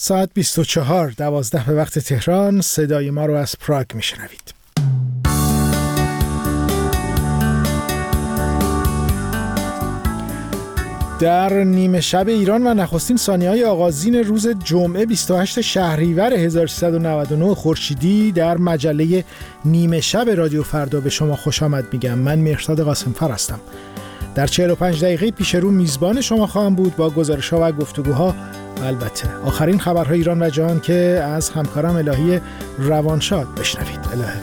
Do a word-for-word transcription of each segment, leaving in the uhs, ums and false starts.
ساعت بیست و چهار دوازده به وقت تهران. صدای ما رو از پراگ میشنوید. در نیمه شب ایران و نخستین ثانیه‌های آغازین روز جمعه بیست و هشتم شهریور هزار و سیصد و نود و نه خورشیدی در مجله نیمه شب رادیو فردا به شما خوش آمد میگم. من مهرزاد قاسم‌فر هستم. در چهل و پنج دقیقه پیش رو میزبان شما خواهم بود با گزارش‌ها و گفتگوها و البته آخرین خبرهای ایران و جهان که از همکارم الهی روانشاد بشنوید. الهی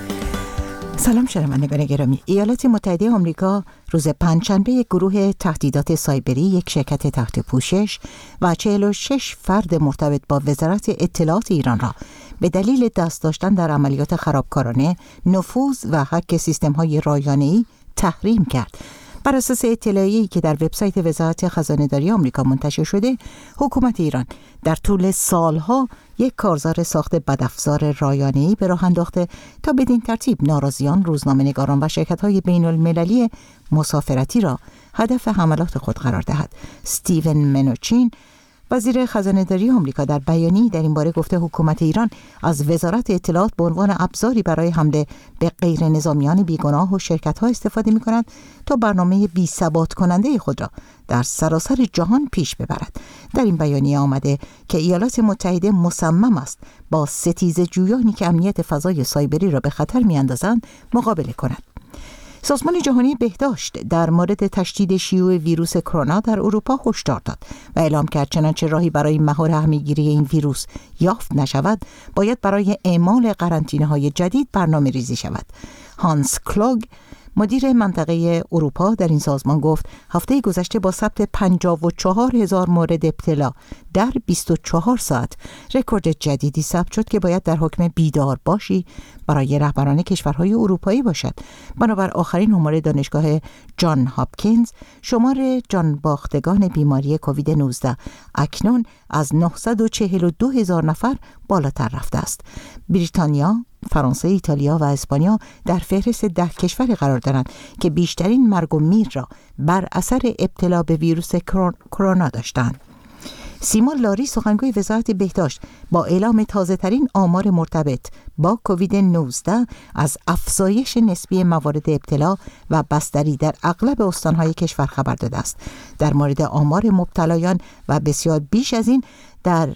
سلام شنوندگان گرامی. ایالات متحده آمریکا روز پنجشنبه یک گروه تهدیدات سایبری، یک شرکت تحت پوشش و چهل و شش فرد مرتبط با وزارت اطلاعات ایران را به دلیل دست داشتن در عملیات خرابکارانه، نفوذ و هک سیستم‌های رایانه‌ای تحریم کرد. بر اساس اطلاعیه‌ای که در وبسایت وزارت خزانه‌داری آمریکا منتشر شده، حکومت ایران در طول سالها یک کارزار ساخت بدافزار رایانه‌ای به راه انداخته تا بدین ترتیب ناراضیان، روزنامه‌نگاران و شرکت‌های بین‌المللی مسافرتی را هدف حملات خود قرار دهد. استیون منوچین، وزیر خزانه‌داری آمریکا، در بیانیه‌ای در این باره گفته حکومت ایران از وزارت اطلاعات به عنوان ابزاری برای حمله به غیر نظامیان بیگناه و شرکت‌ها استفاده می‌کند تا برنامه بی‌ثبات کننده خود را در سراسر جهان پیش ببرد. در این بیانیه آمده که ایالات متحده مصمم است با ستیزه جویانی که امنیت فضای سایبری را به خطر می‌اندازند مقابله کند. سازمان جهانی بهداشت در مورد تشدید شیوع ویروس کرونا در اروپا هشدار داد و اعلام کرد چنانچه راهی برای مهار همه‌گیری این ویروس یافت نشود، باید برای اعمال قرنطینه‌های جدید برنامه ریزی شود. هانس کلوگ، مدیر منطقه اروپا در این سازمان، گفت هفته گذشته با ثبت پنجاه و چهار هزار مورد ابتلا در بیست و چهار ساعت رکورد جدیدی ثبت شد که باید در حکم بیدار باشی برای رهبران کشورهای اروپایی باشد. بنابر آخرین آمار دانشگاه جان هاپکینز، شمار جان باختگان بیماری کووید نوزده اکنون از نهصد و چهل و دو هزار نفر بالاتر رفته است. بریتانیا، فرانسه، ایتالیا و اسپانیا در فهرست ده کشوری قرار دارند که بیشترین مرگ و میر را بر اثر ابتلا به ویروس کرونا داشتند. سیما لاری، سخنگوی وزارت بهداشت، با اعلام تازه‌ترین آمار مرتبط با کووید نوزده از افزایش نسبی موارد ابتلا و بستری در اغلب استان‌های کشور خبر داده است. در مورد آمار مبتلایان و بسیار بیش از این در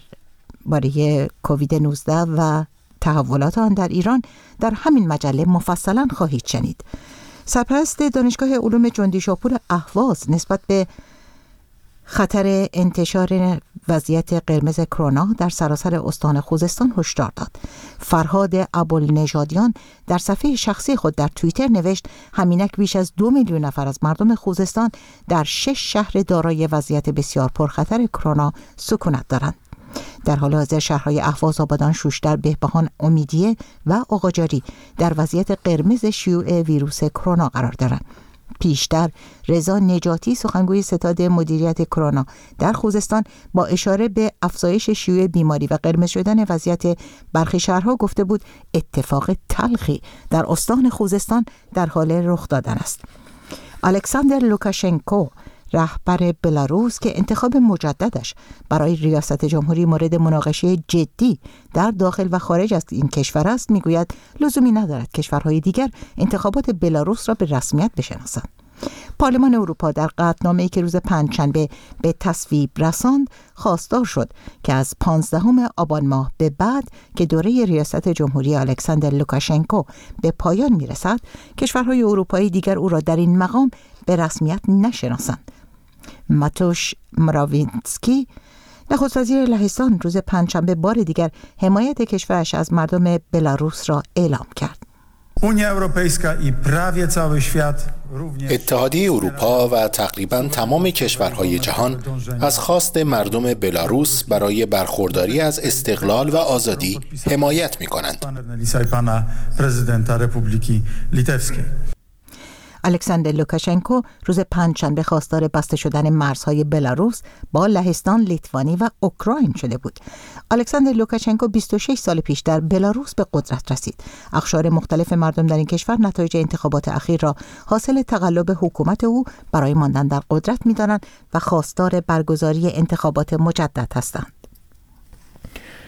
باره کووید نوزده و تحولات آن در ایران در همین مجله مفصلا خواهید شنید. سرپرست دانشگاه علوم جندی‌شاپور اهواز نسبت به خطر انتشار وضعیت قرمز کرونا در سراسر استان خوزستان هشدار داد. فرهاد ابوالنژادیان در صفحه شخصی خود در توییتر نوشت همینک بیش از دو میلیون نفر از مردم خوزستان در شش شهر دارای وضعیت بسیار پرخطر کرونا سکونت دارند. در حال حاضر شهرهای اهواز، آبادان، شوشتر، بهبهان، امیدیه و آقاجاری در وضعیت قرمز شیوع ویروس کرونا قرار دارند. پیشتر رضا نجاتی، سخنگوی ستاد مدیریت کرونا در خوزستان، با اشاره به افزایش شیوع بیماری و قرمز شدن وضعیت برخی شهرها گفته بود اتفاق تلخی در استان خوزستان در حال رخ دادن است. الکساندر لوکاشنکو، رهبر بلاروس که انتخاب مجددش برای ریاست جمهوری مورد مناقشه جدی در داخل و خارج از این کشور است، میگوید لزومی ندارد کشورهای دیگر انتخابات بلاروس را به رسمیت بشناسند. پارلمان اروپا در قطعنامه‌ای که روز پنجشنبه به تصویب رساند خواستار شد که از پانزدهم آبان ماه به بعد که دوره ریاست جمهوری الکساندر لوکاشنکو به پایان میرسد، کشورهای اروپایی دیگر او را در این مقام به رسمیت نشناسند. ماتوش مراوینسکی، نخست وزیر لهستان، روز پنجشنبه بار دیگر حمایت کشورش از مردم بلاروس را اعلام کرد. اتحادیه اروپا و تقریباً تمام کشورهای جهان از خواست مردم بلاروس برای برخورداری از استقلال و آزادی حمایت می‌کنند. الکساندر لوکاشنکو روز پنجشنبه خواستار بسته شدن مرزهای بلاروس با لهستان، لیتوانی و اوکراین شده بود. الکساندر لوکاشنکو بیست و شش سال پیش در بلاروس به قدرت رسید. اقشار مختلف مردم در این کشور نتایج انتخابات اخیر را حاصل تقلب حکومت او برای ماندن در قدرت می‌دانند و خواستار برگزاری انتخابات مجدد هستند.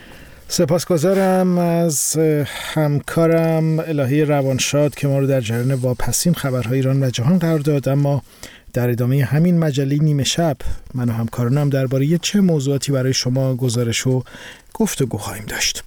سپاسگزارم از همکارم الهی روانشاد که ما رو در جریان واپسین خبرهای ایران و جهان قرار داد. اما در ادامه همین مجله نیمه شب من و همکارانم درباره چه موضوعاتی برای شما گزارش و گفتگو خواهیم داشت.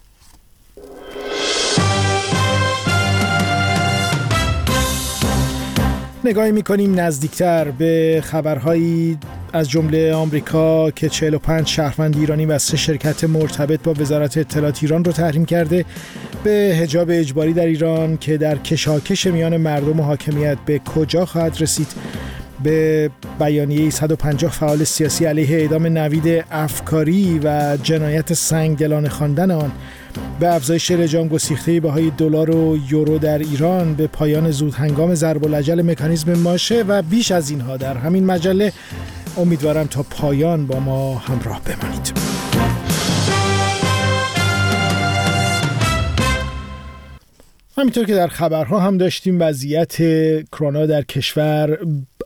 نگاهی می‌کنیم نزدیکتر به خبرهایی از جمله آمریکا که چهل و پنج شهروند ایرانی و سه شرکت مرتبط با وزارت اطلاعات ایران رو تحریم کرده، به حجاب اجباری در ایران که در کشاکش میان مردم و حاکمیت به کجا خواهد رسید، به بیانیه صد و پنجاه فعال سیاسی علیه اعدام نوید افکاری و جنایت سنگدلانه خواندن آن، به افزایش لجام گسیخته بهای دلار و یورو در ایران، به پایان زود هنگام ضرب الاجل مکانیزم ماشه و بیش از اینها در همین مجله. امیدوارم تا پایان با ما همراه بمانید. همینطور که در خبرها هم داشتیم، وضعیت کرونا در کشور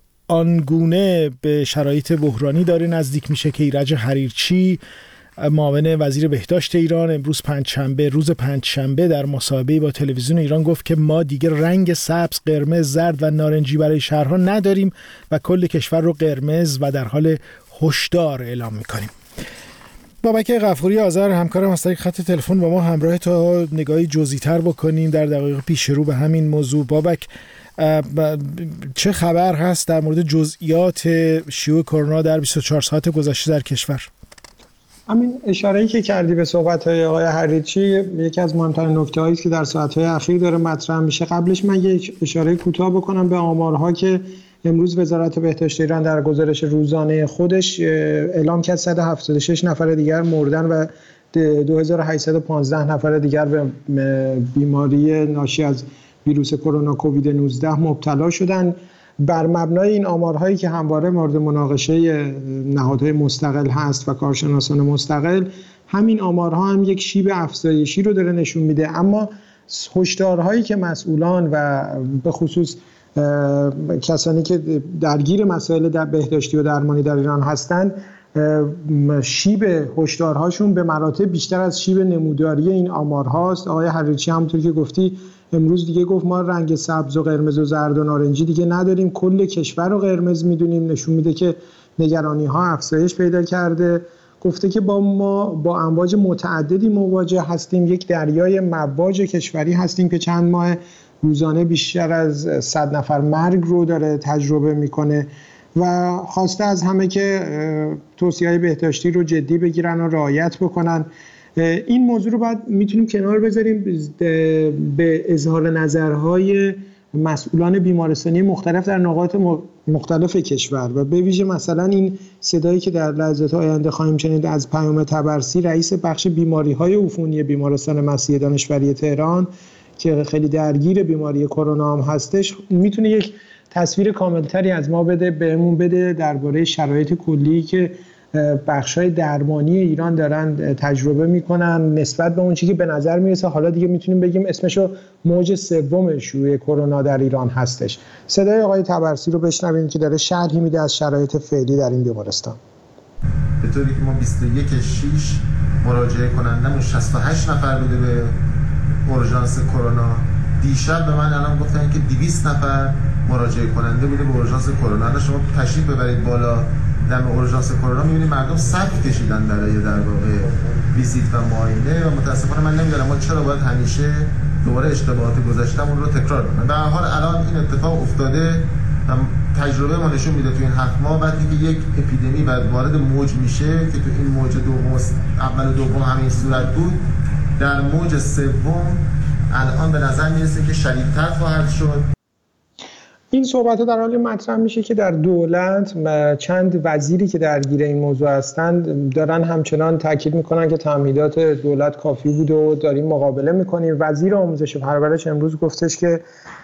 آنگونه به شرایط بحرانی داره نزدیک میشه که ایرج حریرچی، معاون وزیر بهداشت ایران، امروز پنجشنبه روز پنجشنبه در مصاحبه با تلویزیون ایران گفت که ما دیگه رنگ سبز، قرمز، زرد و نارنجی برای شهرها نداریم و کل کشور رو قرمز و در حال هشدار اعلام میکنیم. بابک غفوری آذر همکارم از طریق خط تلفن با ما همراه تا نگاهی جزئی‌تر بکنیم در دقایق پیش رو به همین موضوع. بابک، چه خبر هست در مورد جزئیات شیوع کرونا در بیست و چهار ساعت گذشته در کشور؟ همین اشاره‌ای که کردی به صحبت‌های آقای حریرچی یکی از مهمترین نکته‌هایی است که در ساعت‌های اخیر داره مطرح میشه. قبلش من یک اشاره کوتاه بکنم به آمارها که امروز وزارت بهداشت ایران در گزارش روزانه خودش اعلام کرد. صد و هفتاد و شش نفر دیگر مردن و دو هزار و هشتصد و پانزده نفر دیگر به بیماری ناشی از ویروس کرونا کووید نوزده مبتلا شدند. بر مبنای این آمارهایی که همواره مورد مناقشه نهادهای مستقل هست و کارشناسان مستقل، همین آمارها هم یک شیب افزایشی رو داره نشون میده. اما هشدارهایی که مسئولان و به خصوص کسانی که درگیر مسائل در بهداشتی و درمانی در ایران هستند، شیب هشدارهاشون به مراتب بیشتر از شیب نموداری این آمارهاست. آقای حریرچی همونطور که گفتی امروز دیگه گفت ما رنگ سبز و قرمز و زرد و نارنجی دیگه نداریم، کل کشور رو قرمز میدونیم. نشون میده که نگرانی ها افزایش پیدا کرده. گفته که با ما با امواج متعددی مواجه هستیم، یک دریای مواج کشوری هستیم که چند ماه روزانه بیشتر از صد نفر مرگ رو داره تجربه میکنه و خواسته از همه که توصیه‌های بهداشتی رو جدی بگیرن و رعایت بکنن. این موضوع رو باید میتونیم کنار بذاریم به اظهار نظرهای مسئولان بیمارستانی مختلف در نقاط مختلف کشور و به ویژه مثلا این صدایی که در لحظات آینده خواهیم شنید از پیام طبرسی، رئیس بخش بیماری‌های عفونی بیمارستان مسیح دانشوری تهران که خیلی درگیر بیماری کرونا هم هستش، میتونه یک تصویر کاملتری از ما بده بهمون بده درباره شرایط کلی که بخشای درمانی ایران دارن تجربه میکنن نسبت به اون چیزی که به نظر میرسه حالا دیگه میتونیم بگیم اسمشو موج سوم شیوع کرونا در ایران هستش. صدای آقای طبرسی رو بشنوید که داره شرحی میده از شرایط فعلی در این بیمارستان. به طوری که ما بیست و یک شش مراجعه کنندمون شصت و هشت نفر بوده به اورژانس کرونا. دیشب به من الان گفتن که دویست نفر مراجعه کننده بوده به اورژانس کرونا. الان شما تشریف ببرید بالا دم اورژانس کرونا می‌بینید مردم صف کشیدن برای در واقع ویزیت و معاینه و متاسفانه من نمی‌دونم ما چرا باید همیشه دوباره اشتباهات گذشته‌مون رو تکرار کنیم. به هر حال الان این اتفاق افتاده و تجربه ما نشون میده تو این هفت ماه وقتی که یک اپیدمی بعد وارد موج میشه که تو این موج دوم اول و دوم همین صورت بود، در موج سوم الان به نظر میرسه که شدیدتر خواهد شد. این صحبت در حالی مطرح میشه که در دولت چند وزیری که درگیر این موضوع هستند دارن همچنان تاکید میکنن که تمهیدات دولت کافی بوده و داریم مقابله میکنیم. وزیر آموزش و پرورش امروز گفتش که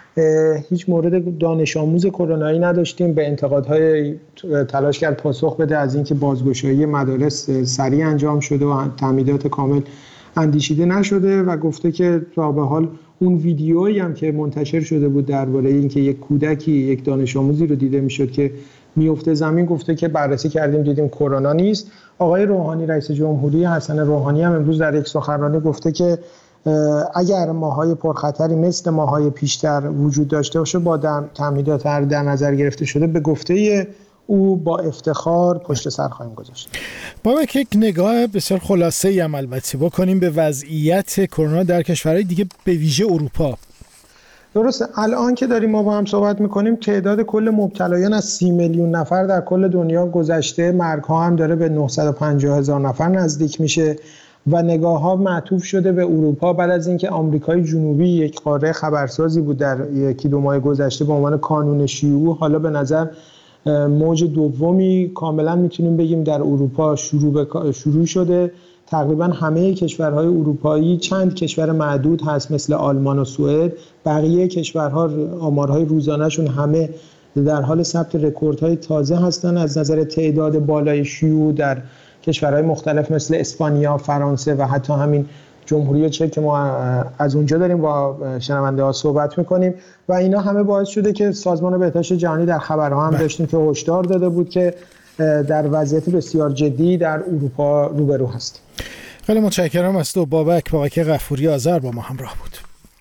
هیچ مورد دانش آموز کرونایی نداشتیم، به انتقادهای تلاش کرد پاسخ بده از اینکه بازگشایی مدارس سریع انجام شده و تمهیدات کامل اندیشیده نشده و گفته که تا به حال اون ویدیویی هم که منتشر شده بود درباره اینکه یک کودکی یک دانش آموزی رو دیده میشد که میفته زمین، گفته که بررسی کردیم دیدیم کرونا نیست. آقای روحانی رئیس جمهوری حسن روحانی هم امروز در یک سخنرانی گفته که اگر ماهای پرخطری مثل ماهای پیشتر وجود داشته باشه با تمهیدات در نظر گرفته شده به گفته او با افتخار پشت سر خواهیم گذاشت. بابک یک نگاه بسیار خلاصه‌ای هم البته بکنیم به وضعیت کرونا در کشورهای دیگه به ویژه اروپا. درسته، الان که داریم ما با هم صحبت میکنیم تعداد کل مبتلایان از سی میلیون نفر در کل دنیا گذشته، مرگ ها هم داره به نهصد و پنجاه هزار نفر نزدیک میشه و نگاه ها معطوف شده به اروپا بعد از اینکه آمریکای جنوبی یک قاره خبرسازی بود در یکی دو ماه گذشته به عنوان کانون شیوع، حالا به نظر موج دومی کاملا میتونیم بگیم در اروپا شروع ب... شروع شده. تقریبا همه کشورهای اروپایی، چند کشور معدود هست مثل آلمان و سوئد، بقیه کشورها آمارهای روزانهشون همه در حال ثبت رکوردهای تازه هستن از نظر تعداد بالای شیوع در کشورهای مختلف مثل اسپانیا، فرانسه و حتی همین جمهوری چک که ما از اونجا داریم با شنونده ها صحبت میکنیم و اینا همه باعث شده که سازمان بهداشت جهانی در خبرها هم داشتیم که هشدار داده بود که در وضعیت بسیار جدی در اروپا روبرو هست. خیلی متشکرم از تو بابک. بابک غفوری آذر با ما همراه بود.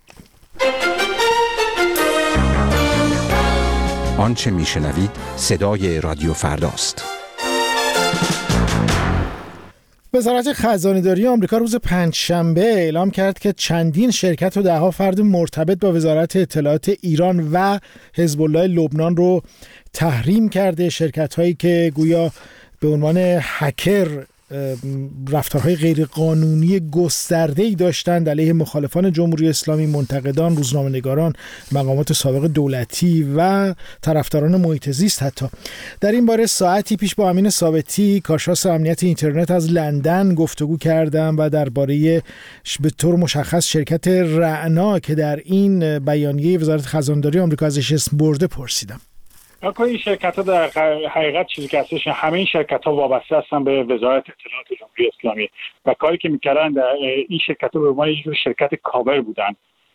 آنچه میشنوید صدای رادیو فرداست. وزارت خزانه‌داری آمریکا روز پنجشنبه اعلام کرد که چندین شرکت و ده‌ها فرد مرتبط با وزارت اطلاعات ایران و حزب الله لبنان رو تحریم کرده. شرکت‌هایی که گویا به عنوان هکر رفتارهای غیرقانونی گسترده‌ای داشتند علیه مخالفان جمهوری اسلامی، منتقدان، روزنامه‌نگاران، مقامات سابق دولتی و طرفداران محیط زیست. حتی در این باره ساعتی پیش با امین ثابتی، کارشناس امنیت اینترنت از لندن گفتگو کردم و درباره به طور مشخص شرکت رعنا که در این بیانیه وزارت خزانه‌داری آمریکا ازش اسم برده پرسیدم. اکنون این شرکت ها در حقیقت چیزی که هستش، همه این شرکت ها وابسته هستن به وزارت اطلاعات جمهوری اسلامی و کاری که میکردن این شرکت ها به عنوان یک شرکت کاور بودن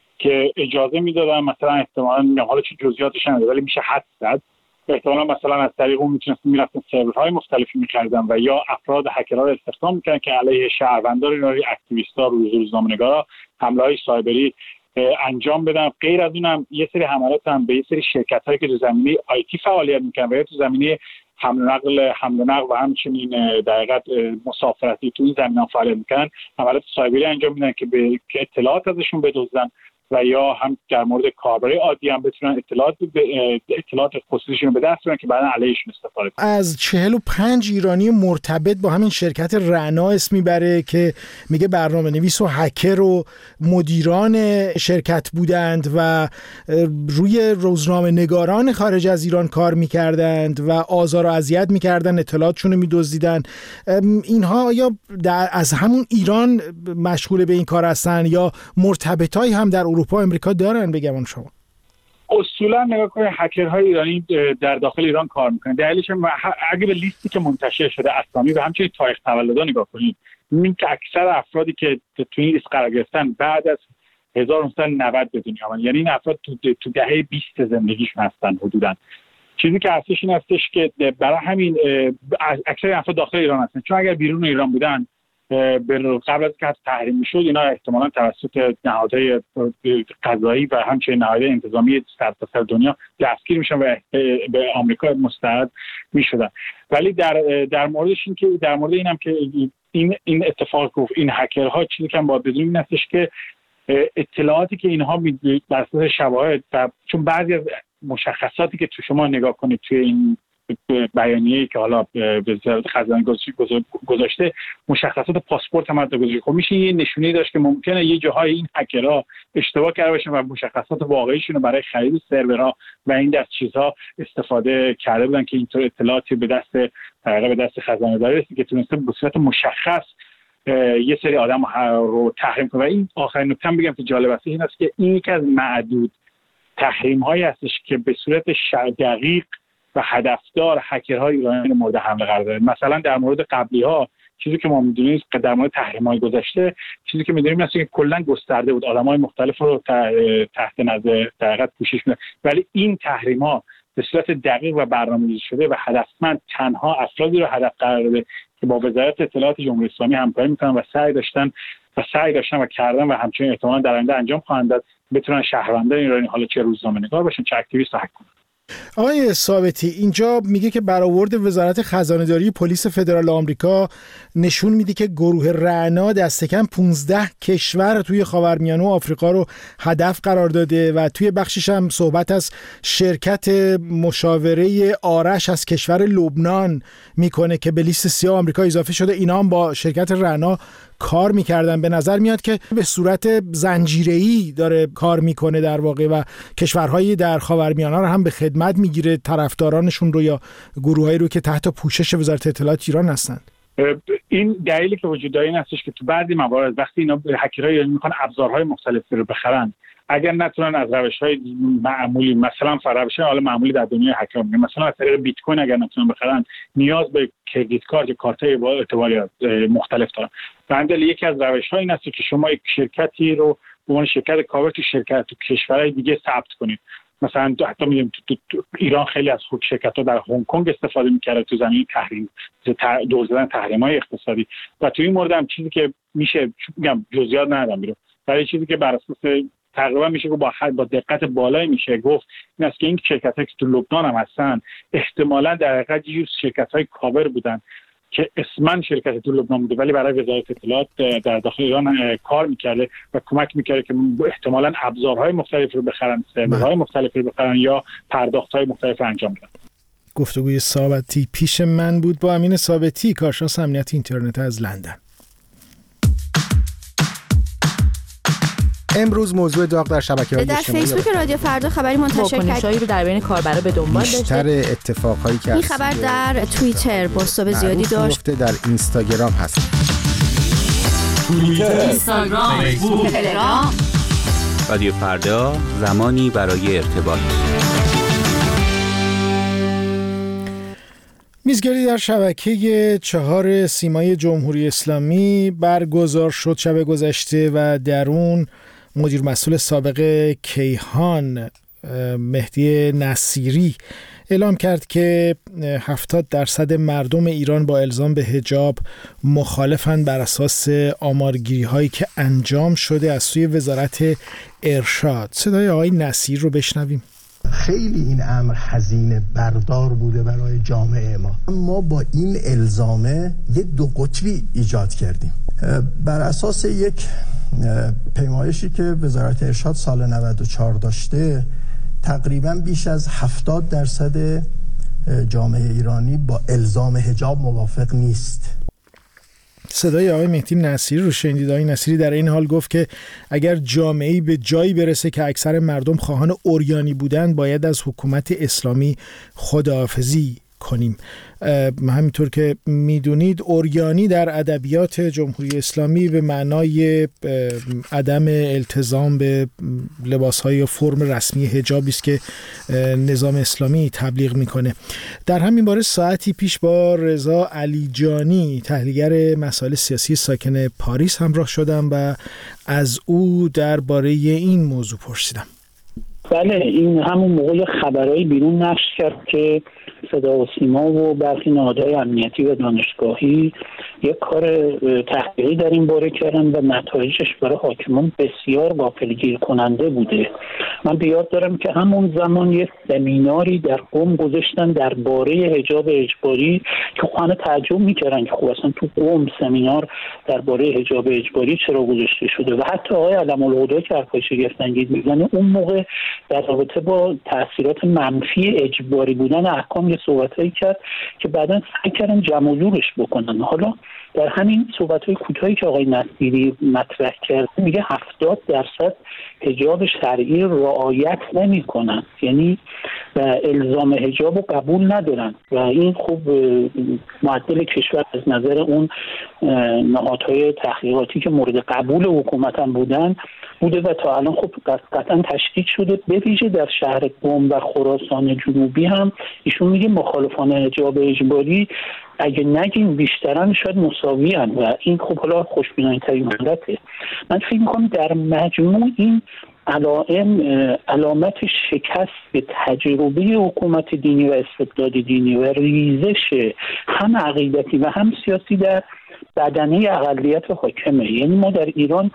که اجازه میدادن مثلا احتمالاً حالا چه جزئیاتش نمیدونم ولی میشه حد زد احتمالاً مثلا از طریق اون میتونستن میرفتن سرورهای مختلفی میکردن و یا افراد هکرها رو استخدام میکردن که علیه شهروندان یا اکتیویست‌ها، روزنامه‌نگارا حمله‌های سایبری انجام بدن. غیر از اونم یه سری حملات هم به یه سری شرکت‌هایی که تو زمینه آیتی فعالیت میکنن و یا تو زمینه حمل و نقل حمل و نقل و همچنین در حقیقت مسافرتی تو این زمینه فعالیت میکنن، حملات سایبری انجام میدن که به که اطلاعات ازشون بدزدن و یا هم در مورد کاربرای عادی هم بتونن اطلاعات اطلاعات خصوصیشون رو به دست بیارن که بعداً علیهشون استفاده کنن. از چهل و پنج ایرانی مرتبط با همین شرکت رعنا اسم میبره که میگه برنامه‌نویس و هکر و مدیران شرکت بودند و روی روزنامه‌نگاران خارج از ایران کار میکردند و آزار و اذیت میکردن، اطلاعاتشون رو میدزدیدن. اینها یا از همون ایران مشغول به این کار هستن یا مرتبطای هم در اروپا و امریکا دارن؟ بگم شما اصولا نگاه کنید هکرهای ایرانی در داخل ایران کار میکنن. دلیلش اگه به لیستی که منتشر شده اسامی و همچنین تاریخ تولدها نگاه کنید میبینید که اکثر افرادی که تو این لیست قرار گرفتن بعد از هزار و نهصد و نود به دنیا آمدن، یعنی این افراد تو تو دهه بیست زندگیشون هستن حدوداً. چیزی که هستش این هستش که برای همین اکثر افراد داخل ایران هستن، چون اگر بیرون ایران بودن قبل از که تحریم میشد اینا احتمالاً توسط نهادهای قضایی و همچنین نهادهای انتظامی سرتاسر دنیا دستگیر میشن و به آمریکا مستعد میشدن. ولی در در موردش این که در مورد اینم که این این اتفاق گفت این هکرها چیزی که باید بدونیم این هستش که اطلاعاتی که اینها بر اساس شواهد و چون بعضی از مشخصاتی که تو شما نگاه کنید توی این بیانیه‌ای که حالا وزارت خزانه‌داری گذاشته مشخصات پاسپورت هم گذاشته، خب میشه یه نشونی داشت که ممکنه یه جاهای این هکرها اشتباه کرده باشن و مشخصات واقعیشون رو برای خرید سرورها و این دست چیزها استفاده کرده بودن که اینطور اطلاعاتی به دست به دست خزانه‌داری رسید که تونسته به صورت مشخص یه سری آدم رو تحریم کنه. و این آخرین نکته بگم که جالب است این است که این یکی از معدود تحریم‌هایی هستش که به صورت دقیق و هدفدار هکرهای ایرانی مورد حمله قرار داره. مثلا در مورد قبلی‌ها چیزی که ما می‌دونیم در مورد تحریم‌های گذشته، چیزی که می‌دونیم است که کلاً گسترده بود، آدم‌های مختلف رو تحت نظر در حقیقت پوشش می‌داد، ولی این تحریم‌ها به صورت دقیق و برنامه‌ریزی شده و هدفمند تنها افرادی رو هدف قرار داده که با وزارت اطلاعات جمهوری اسلامی همکاری می‌کنن و سعی داشتن و سعی داشتن و کردن و همچنین احتمالاً در آینده انجام خواهند داد بتونن شهروندان ایرانی، حالا چه روزنامه‌نگار باشن چه اکتیویست حق کنن. آقای ثابتی، اینجا میگه که برآورد وزارت خزانه‌داری پلیس فدرال آمریکا نشون میده که گروه رعنا دست کم پانزده کشور توی خاورمیانه و آفریقا رو هدف قرار داده و توی بخشش هم صحبت از شرکت مشاوره آرش از کشور لبنان میکنه که به لیست سیاه آمریکا اضافه شده. اینا هم با شرکت رعنا کار میکردن. به نظر میاد که به صورت زنجیره‌ای داره کار میکنه در واقع و کشورهایی در خاورمیانه رو هم به خدمت میگیره، طرفدارانشون رو یا گروهایی رو که تحت پوشش وزارت اطلاعات ایران هستند. این دلیلی که وجود داره این هستش که تو بعضی موارد وقتی اینا هکرهای ایرانی میخوان ابزارهای مختلفی رو بخرن، اگر نتونن از روش‌های معمولی، مثلا روش‌های حالا معمولی در دنیای هکر، مثلا از طریق بیت کوین اگر نتونن بخرن، نیاز به کردیت کارت یا کارت‌های اعتباری مختلف دارن. بنابراین یکی از روش‌ها این است که شما یک شرکتی رو به عنوان شرکت کاور تو شرکت تو کشورهای دیگه ثبت کنید. مثلا حتی می‌بینیم تو, تو, تو ایران خیلی از خود شرکت‌ها در هنگ کنگ استفاده می‌کردن تو زمینه تحریم، دور زدن تحریم‌های اقتصادی. و تو این مورد هم چیزی که میشه میگم جزئیات ندارم بیرون، ولی چیزی که بر اساس تقریبا میشه که با با دقت بالایی میشه گفت این است که این شرکت‌ها که تو لبنان هم هستن احتمالاً در حقیقت یه شرکت‌های کاور بودن که اسمن شرکت تو لبنان بوده ولی برای وزارت اطلاعات در داخل ایران کار میکرده و کمک میکرده که احتمالاً ابزارهای مختلف رو بخرن، سرورهای مختلفی رو بخرن یا پرداخت‌های مختلف انجام بدن. گفتگوی ثابتی پیش من بود با امین ثابتی، کارشناس امنیت اینترنت از لندن. امروز موضوع داغ در شبکه‌های اجتماعی در فیسبوک رادیو فردا خبری منتشر کرد رو در بین کاربرا به دنبال داشته. بیشتر اتفاقایی که این خبر در توییتر بازتاب زیادی داشت، در اینستاگرام هست. توییتر، اینستاگرام، فیسبوک، تلگرام. رادیو فردا، زمانی برای ارتباط. میزگری در شبکه چهار سیمای جمهوری اسلامی برگزار شد شب گذشته و در اون مدیر مسئول سابق کیهان مهدی نصیری اعلام کرد که هفتاد درصد مردم ایران با الزام به حجاب مخالفند بر اساس آمارگیری هایی که انجام شده از سوی وزارت ارشاد. صدای آقای نصیر رو بشنویم. خیلی این امر هزینه بردار بوده برای جامعه ما. ما با این الزامه یه دو قطبی ایجاد کردیم بر اساس یک پیمایشی که وزارت ارشاد سال نود و چهار داشته. تقریبا بیش از هفتاد درصد جامعه ایرانی با الزام حجاب موافق نیست. صدای آقای مهدی نصیری رو شنیدید. آقای نصیری در این حال گفت که اگر جامعه‌ای به جایی برسه که اکثر مردم خواهان عریانی بودن، باید از حکومت اسلامی خداحافظی کنیم. همینطور که میدونید عریانی در ادبیات جمهوری اسلامی به معنای عدم التزام به لباس‌های یا فرم رسمی حجابی است که نظام اسلامی تبلیغ میکنه. در همین باره ساعتی پیش با رضا علیجانی تحلیلگر مسائل سیاسی ساکن پاریس همراه شدم و از او درباره این موضوع پرسیدم. بله، این همون موقع خبرایی بیرون نشر کرد که صدا و سیما و برخی نهادهای امنیتی و دانشگاهی یک کار تحقیقی در این باره کردن و نتایجش برای حاکمان بسیار غافلگیر کننده بوده. من بیاد دارم که همون زمان یک سمیناری در قم گذاشتن درباره حجاب اجباری که خانه تعجب میکردن که خب اصلا تو قم سمینار درباره حجاب اجباری چرا گذاشته شده و حتی آقای علم‌الهدی که حرفای شگفت‌انگیز میزنه اون موقع در رابطه با تاثیرات منفی اجباری بودن احکام یه صحبتایی کرد که بعداً سعی کردن جمع و جورش بکنن. حالا در همین صحبت‌های کوتاهی که آقای نصیری مطرح کرد میگه هفتاد درصد حجاب شرعی رعایت نمی‌کنن، یعنی الزام حجاب رو قبول ندارن و این خوب معدل کشور از نظر اون نهادهای تحقیقاتی که مورد قبول حکومت هم بودن بوده و تا الان خب قطعا تشدید شده. به ویژه در شهر قم و خراسان جنوبی هم ایشون میگه مخالفان حجاب اجباری اگه نگیم بیشترن شاید مساویان و این خب حالا خوشبینانه ترین حالته. من فکر می‌کنم در مجموع این علائم علامت شکست تجربه حکومت دینی و استبداد دینی و ریزش هم عقیدتی و هم سیاسی در بدنه اقلیت حاکمه. یعنی ما در ایران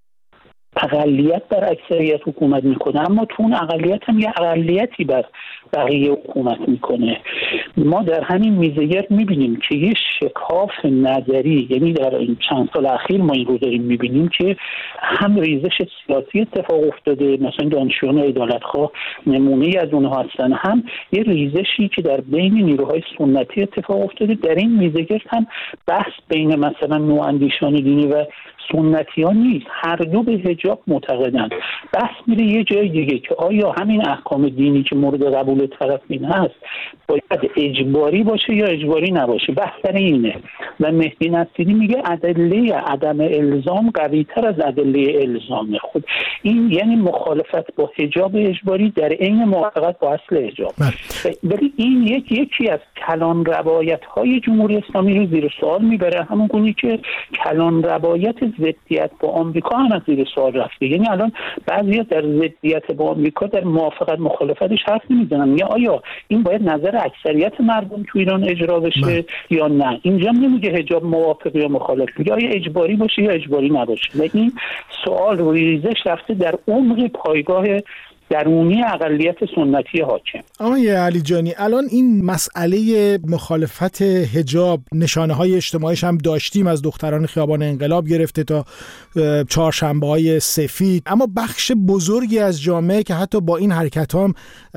اقلیت بر اکثریت حکومت میکنه، اما تو اون اقلیت هم یه اقلیتی بر بقیه حکومت میکنه. ما در همین میزگرد میبینیم که یه شکاف نظری، یعنی در این چند سال اخیر ما این رو داریم میبینیم که هم ریزش سیاسی اتفاق افتاده، مثلا دانشجویان عدالتخواه نمونه از اونها هستن، هم یه ریزشی که در بین نیروهای سنتی اتفاق افتاده. در این میزگرد هم بحث بین مثلا نواندیشان دینی و سنتی ها نیست، هر دو به حجاب معتقدند. بحث میره یه جای دیگه که آیا همین احکام دینی که مورد قبول طرفین هست باید اجباری باشه یا اجباری نباشه. بحث در اینه و مهدی نصیری میگه ادله عدم الزام قوی تر از ادله الزامه. خب این یعنی مخالفت با حجاب اجباری در عین موافقت با اصل حجاب. ولی این یک یکی از کلان روایت های جمهوری اسلامی رو زیر سوال میبره، همون گونه که کلان روایت ضدیت با آمریکا هم از زیر سوال رفته. یعنی الان بعضیا در ضدیت با آمریکا در موافقت مخالفتش حرف نمیزنن، میگه آیا این باید نظر اکثریت مردم تو ایران اجرا بشه من. یا نه. اینجا نمیگه حجاب موافق یا مخالف، میگه آیا اجباری باشه یا اجباری نباشه. و این سوال رو ریزش رفته در عمق پایگاه درونی اقلیت سنتی حاکم. آقای علی جانی، الان این مسئله مخالفت حجاب نشانه های اجتماعیش هم داشتیم، از دختران خیابان انقلاب گرفته تا چهارشنبه های سفید، اما بخش بزرگی از جامعه که حتی با این حرکت هم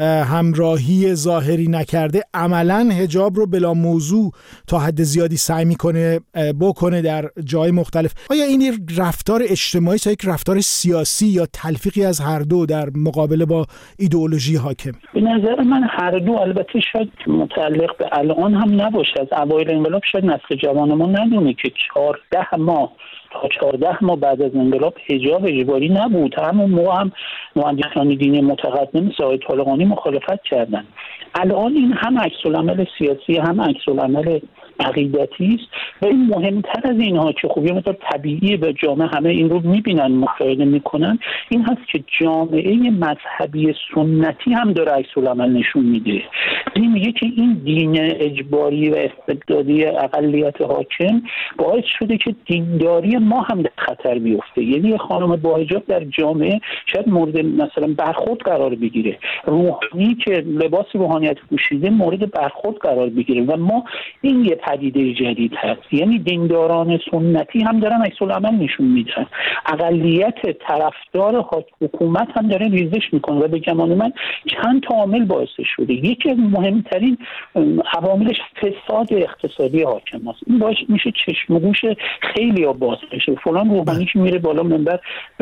همراهی ظاهری نکرده عملاً حجاب رو بلا موضوع تا حد زیادی سعی میکنه بکنه در جای مختلف. آیا این رفتار اجتماعی تا یک رفتار سیاسی یا تلفیقی از هر دو در مقابل با ایدئولوژی حاکم؟ به نظر من هر دو، البته شاید متعلق به الان هم نباشه. از اوایل انقلاب شاید نسل جوانمون ندونه که چهارده ماه تا چهارده ماه بعد از انقلاب حجاب اجباری نبود. همون موقع هم مهندسان دینی متقدم مثل آقای طالقانی مخالفت کردن. الان این هم عکس‌العمل سیاسی هم عکس‌العمل عقیدتی است و این مهمتر از اینها که خب یه مقدار طبیعیه به جامعه همه این رو میبینن مشاهده میکنن، این هست که جامعه مذهبی سنتی هم داره عکس‌العمل نشون میده. این میگه که این دین اجباری و استبدادی اقلیت حاکم باعث شده که دینداری ما هم در خطر بیفته. یعنی خانم با حجاب در جامعه شاید مورد مثلا برخورد قرار بگیره، روحانی که لباس روحانیت پوشیده مورد برخورد قرار بگیره و ما این یه پدیده جدید هست. یعنی دینداران سنتی هم دارن عکس‌العمل نشون میدن، اقلیت طرفدار حکومت هم داره ریزش میکنه و به گمان من چند تا عامل باعث شده. یکی از مهمترین عواملش فساد اقتصادی حاکم است. این باعث میشه چشم و گوش خیلی ها باز بشه. فلان روحانی که میره بالا منبر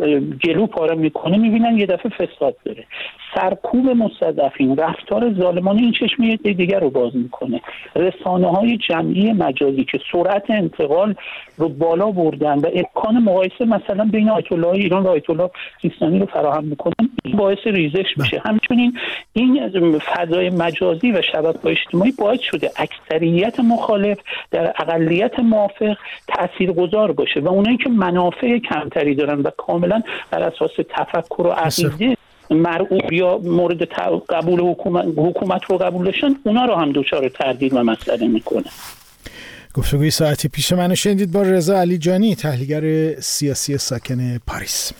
جلو پاره میکنه میبینن یه دفعه فساد داره. سرکوب مستضعفین، رفتار ظالمانه این چشم دیگر رو باز میکنه. رسانه‌های جمعی مجازی که سرعت انتقال رو بالا بردن و امکان مقایسه مثلا بین آیت الله ایران و آیت الله سیستانی رو فراهم میکنن، این باعث ریزش میشه. همچنین این فضای مجازی و شبکه‌های اجتماعی باعث شده اکثریت مخالف در اقلیت موافق تاثیرگذار باشه و اونایی که منافع کمتری دارن و کاملا بر اساس تفکر و عقیده مرعوب یا مورد قبول حکومت حکومت رو قبول داشتن، اونا رو هم دچار تردید و مسئله میکنه. گفتگوی ساعتی پیش منو شنیدید با رضا علی جانی، تحلیلگر سیاسی ساکن پاریس.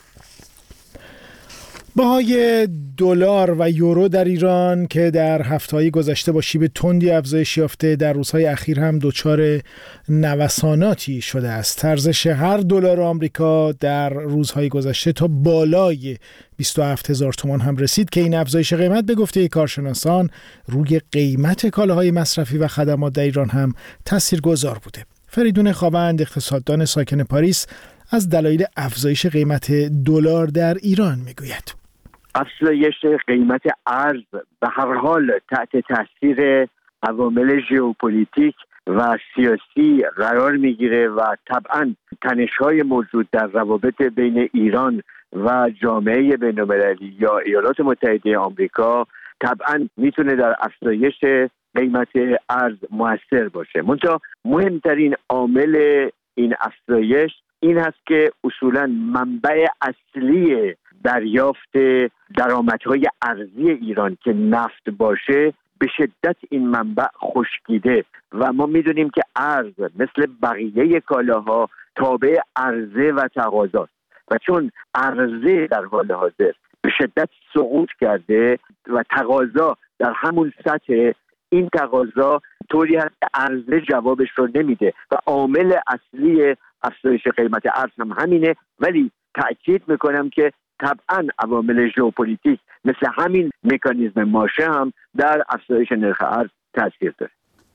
بهای دلار و یورو در ایران که در هفته‌های گذشته با شیب تندی افزایش یافته، در روزهای اخیر هم دچار نوساناتی شده است. ارزش هر دلار آمریکا در روزهای گذشته تا بالای بیست و هفت هزار تومان هم رسید که این افزایش قیمت به گفته کارشناسان روی قیمت کالاهای مصرفی و خدمات در ایران هم تاثیرگذار بوده. فریدون خاوند، اقتصاددان ساکن پاریس، از دلایل افزایش قیمت دلار در ایران میگوید. افزایش قیمت ارز به هر حال تحت تاثیر عوامل ژئوپلیتیک و سیاسی قرار میگیره و طبعاً تنش‌های موجود در روابط بین ایران و جامعه بین‌المللی یا ایالات متحده آمریکا طبعاً میتونه در افزایش قیمت ارز موثر باشه. منتها مهمترین عامل این افزایش این هست که اصولاً منبع اصلی دریافت درآمدهای ارزی ایران که نفت باشه به شدت این منبع خشکیده و ما میدونیم که ارز مثل بقیه کالاها تابع عرضه و تقاضاست و چون عرضه در حال حاضر به شدت سقوط کرده و تقاضا در همون سطح، این تقاضا طوری هست که عرضه جوابش رو نمیده و عامل اصلی افزایش قیمت ارز هم همینه. ولی تأکید میکنم که طبعا عوامل ژئوپلیتیک مثل همین مکانیزم ماشه هم در افزایش نرخ ارز تاثیر داره.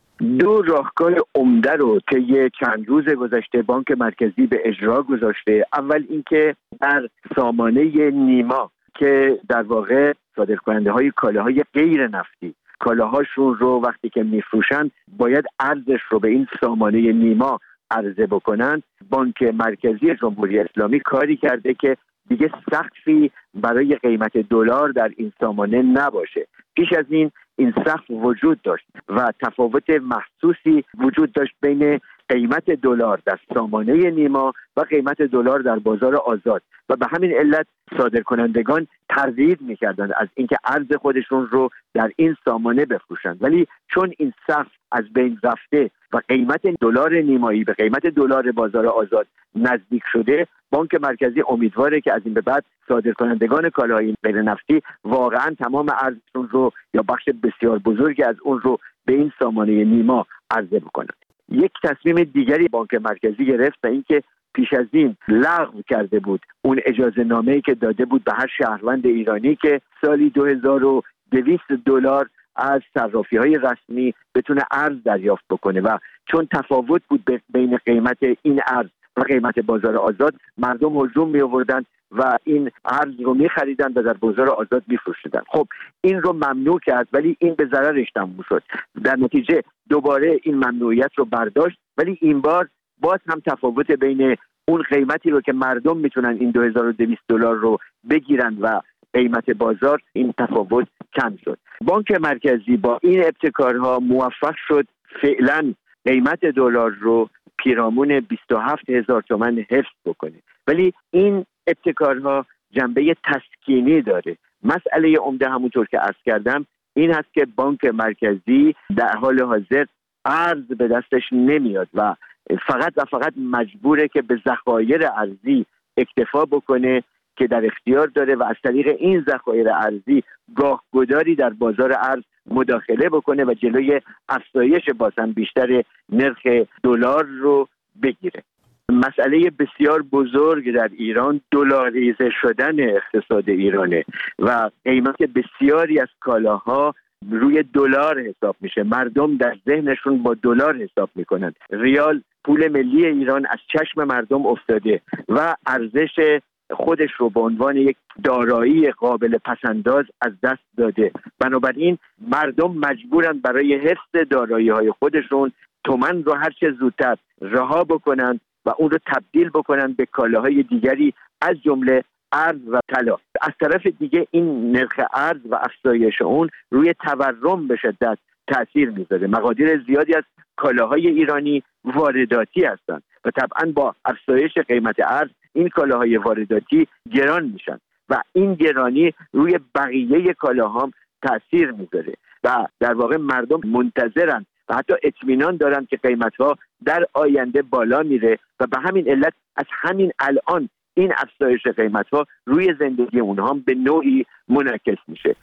دو راهکار عمده رو طی چند روز گذشته بانک مرکزی به اجرا گذاشته. اول اینکه در سامانه نیما که در واقع صادرکننده های کالاهای غیر نفتی کالاهاشون رو وقتی که میفروشن باید ارزش رو به این سامانه نیما عرضه بکنن، بانک مرکزی جمهوری اسلامی کاری کرده که دیگه سقفی برای قیمت دلار در این سامانه نباشه. پیش از این این سقف وجود داشت و تفاوت محسوسی وجود داشت بین قیمت دلار در سامانه نیما و قیمت دلار در بازار آزاد و به همین علت صادرکنندگان تردید می‌کردند از اینکه ارز خودشون رو در این سامانه بفروشند. ولی چون این سقف از بین رفته و قیمت دلار نیمایی به قیمت دلار بازار آزاد نزدیک شده، بانک مرکزی امیدواره که از این به بعد صادرکنندگان کالاهای غیر نفتی واقعا تمام ارزشون رو یا بخش بسیار بزرگی از اون رو به این سامانه نیما عرضه بکنند. یک تصمیم دیگری بانک مرکزی گرفت و اینکه پیش از این لغو کرده بود اون اجازه نامه‌ای که داده بود به هر شهروند ایرانی که سالی دو هزار و دویست دلار از صرافی‌های رسمی بتونه ارز دریافت بکنه و چون تفاوت بود بین قیمت این ارز و قیمت بازار آزاد، مردم هجوم می آوردن و این ارز رو می خریدن و در بازار آزاد می فروشیدن. خب این رو ممنوع کرد ولی این به ضررش تموم شد. در نتیجه دوباره این ممنوعیت رو برداشت ولی این بار باز هم تفاوت بین اون قیمتی رو که مردم میتونن این دو هزار و دویست دلار رو بگیرن و قیمت بازار، این تفاوت کم شد. بانک مرکزی با این ابتکارها موفق شد فعلا قیمت دلار رو پیرامون بیست و هفت هزار تومان حفظ بکنه. ولی این ابتکارها جنبه تسکینی داره. مسئله عمده همونطور که عرض کردم این هست که بانک مرکزی در حال حاضر ارز به دستش نمیاد و فقط و فقط مجبوره که به ذخایر ارزی اکتفا بکنه که در اختیار داره و از طریق این ذخایر ارزی گاهگداری در بازار ارز مداخله بکنه و جلوی افزایش بازم بیشتر نرخ دلار رو بگیره. مسئله بسیار بزرگ در ایران دلاریزه شدن اقتصاد ایرانه و قیمت بسیاری از کالاها روی دلار حساب میشه. مردم در ذهنشون با دلار حساب میکنن. ریال پول ملی ایران از چشم مردم افتاده و ارزش خودش رو به عنوان یک دارایی قابل پسنداز از دست داده. بنابراین مردم مجبورن برای حفظ دارایی‌های خودشون تومان رو هر چه زودتر رها بکنن و اون رو تبدیل بکنن به کالاهای دیگری از جمله ارز و طلا. از طرف دیگه این نرخ ارز و افزایش اون روی تورم به شدت تأثیر میذاره. مقادیر زیادی از کالاهای ایرانی وارداتی هستند و طبعا با افزایش قیمت ارز این کالاهای وارداتی گران میشن و این گرانی روی بقیه کالاها هم تأثیر میذاره و در واقع مردم منتظرن و حتی اطمینان دارن که قیمتها در آینده بالا میره و به همین علت از همین الان این افزایش قیمتها روی زندگی اونها هم به نوعی منعکس میشه.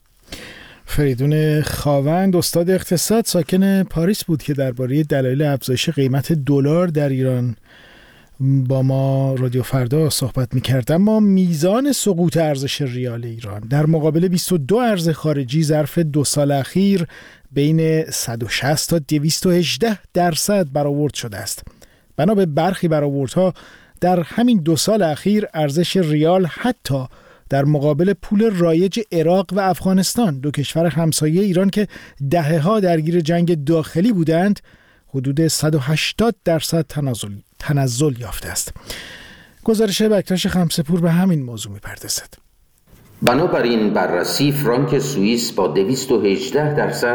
فریدون خاوند استاد اقتصاد ساکن پاریس بود که درباره دلایل افزایش قیمت دلار در ایران با ما رادیو فردا صحبت می‌کرد. اما میزان سقوط ارزش ریال ایران در مقابل بیست و دو ارز خارجی ظرف دو سال اخیر بین صد و شصت تا دویست و هجده درصد برآورد شده است. بنا به برخی برآوردها در همین دو سال اخیر ارزش ریال حتی در مقابل پول رایج عراق و افغانستان، دو کشور همسایه ایران که دهه‌ها درگیر جنگ داخلی بودند، حدود صد و هشتاد درصد تنزل تنزل یافته است. گزارش بکتاش خمسه‌پور به همین موضوع می‌پردازد. بنابراین بررسی فرانک سوئیس با دویست و هجده درصد